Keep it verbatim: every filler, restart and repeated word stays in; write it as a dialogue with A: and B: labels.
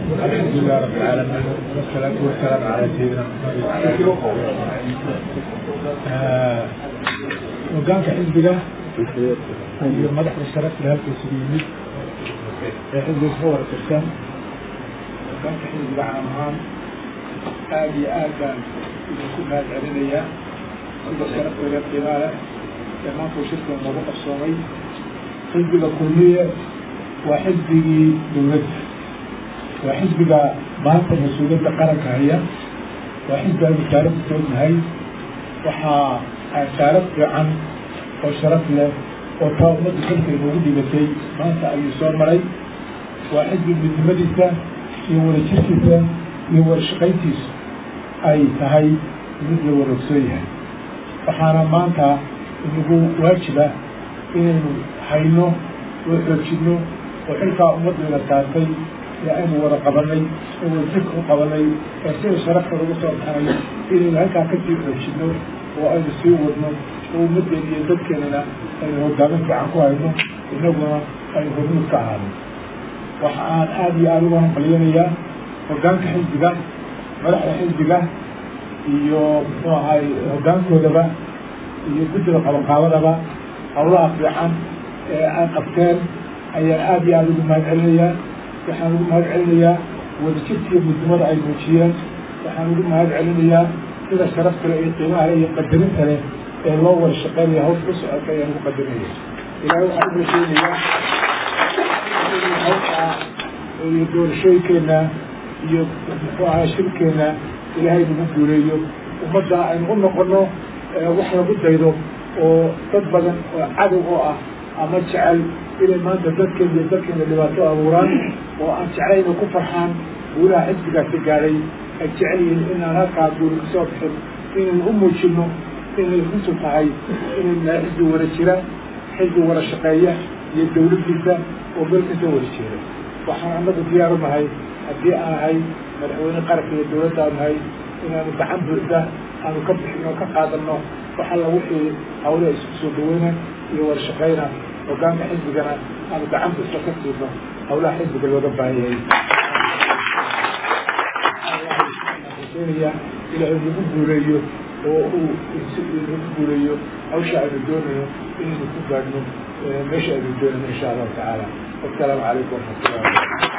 A: الحمد لله رب العالمين والصلاة والسلام على سيدنا محمد. وقام في حزب له مدح الشرف لهذا السبيل حزب الصور الترسام وقام في حزب له عام آدي آدم يكون هذا العلمية حزب الشرف له القمالة كمان في شركة الموضوع الصومي حزب الكلية وحزب دولته وحزب مهمة المسؤولية قرك هي وحزب المشاركة التوجه هاي وحا شاركت عن وشرف له وطاومة الشركة الموجودة بسي مهمة اليسار مري وحزب المدمدسة يور الشركة يور الشقيتيس أي تهي مثل ورسويها وحانا مانتا إنه واجبة إنه حينه وحرشنه وحلقة أمضنا لتعطي لأنه ورا قبلي والفكر قبلي فسير شرفه الوصول حالي إنه هكا كتير حرشنه وأن سيوضنا ومدن يذكرنا أنه قامت عنكوها إنه إنه أنه هرمز كعالي وحان آدي آلوهم قليلية وقامت حزبه ملح حزبه iyo waxa hoggaankoodaba iyo guddiga qabanqaabadaba howlaha fiican ee ay qabteen ayaan aad iyo aad ugu mahadcelinayaa waxaan ugu mahadcelinayaa wadajirkiiyo midnimada ay muujiyeen waxaan ugu mahadcelinayaa sida sharafta leh iyo qiimaha leh iyo qadarinta leh ee loo wada shaqeynaya hawsha u socota ayaan ugu qadarinaya ilaahay waxaan ugu sheegayaa hawsha iyo doorashooyinkeena iyo muxuu ahaa shirkeena ilaahay nagu guuleeyo ummadda aynu u noqono wax lagu daydo oo dad badan oo cadow oo ah ama jecel inay maanta dadkeena iyo dadkeena dhibaato abuuraan oo aan jeclayna ku farxaan guulaha xisbigaasi gaadhay ay jecel yihiin inaan halkaa guuli kasoo bixin inaynu u muujino inay runtu tahay inay xisbi wada jira xisbi wada shaqeeya iyo dawladdiisa oo meel kasoo wada jeeda waxaan annagu diyaar u nahay haddii aan ahay madaxweyne qaranka iyo dawladda aan nahay inaanu gacan buuxda aanu ka bixino ka qaadano wax alla wixii hawlaha isku soo dhaweyna iyo wada shaqeyna hoggaanka xisbigana aanu gacan buuxda ka siino hawlaha xisbiga looga baahan yahay ilaahay nagu guuleeyo oo uu nagu guuleeyo hawsha aynu doonayo inaynu ku gaadhno meesha aynu doonayno insha allahu tacaala wasalaamu calaykum waraxmatullahi